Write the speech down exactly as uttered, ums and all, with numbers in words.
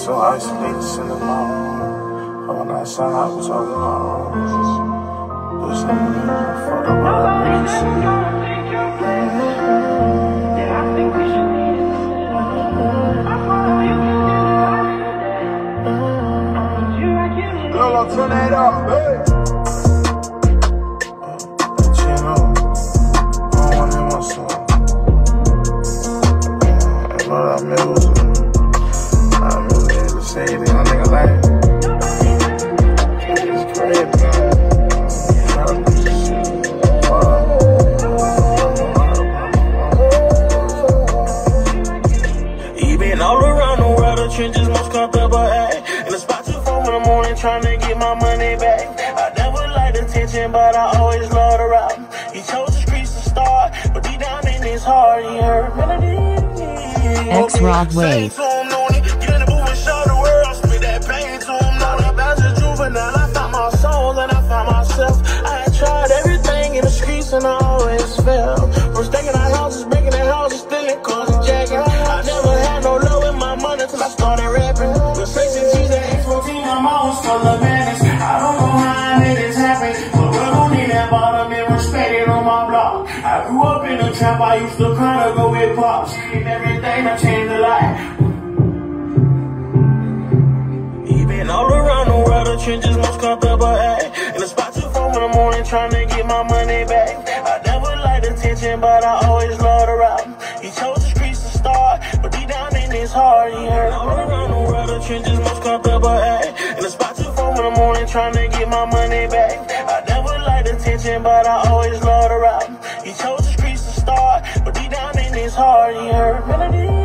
so isolated, sitting in my room. But when I sign out, was all in my room. Listening to music, fucked up all the music. Yeah, I think we should need it. I follow you. Girl, I'll turn that up, hey. Chino, I don't want him on song. I know that music. That music is the same thing, I think I like it. It's crazy, man. Trying to do this shit. He been all around the world, the trenches most comfortable at. In the spot too far in the morning, trying to get my money back. I never liked attention, but I always loved the rap. He chose the streets to start, but deep down in his heart, he heard melody. X-Rod Wave. Get in the booth and show the world, spit that pain to him. Now that as a juvenile, I found my soul and I found myself. I had tried everything in the streets and I always failed. From stacking our houses, breaking their houses, stealing cars and jacking. I never had no love in my money till I started rapping. With sixteen G's and X fourteen, I'm always full of madness. I don't know how I made this happen, but we don't need that bottom and respected on my block. I grew up in the trap, I used to cry to go with pops. And everything I changed a lot. All around the world, the trenches most comfortable at. In the spot too far in the morning, trying to get my money back. I never liked attention, but I always loved the rap. He chose the streets to start, but deep down in his heart, he heard. All around the world, the trenches most comfortable at. In the spot too far in the morning, trying to get my money back. I never liked attention, but I always loved the rap. He chose the streets to start, but deep down in his heart, he heard melody.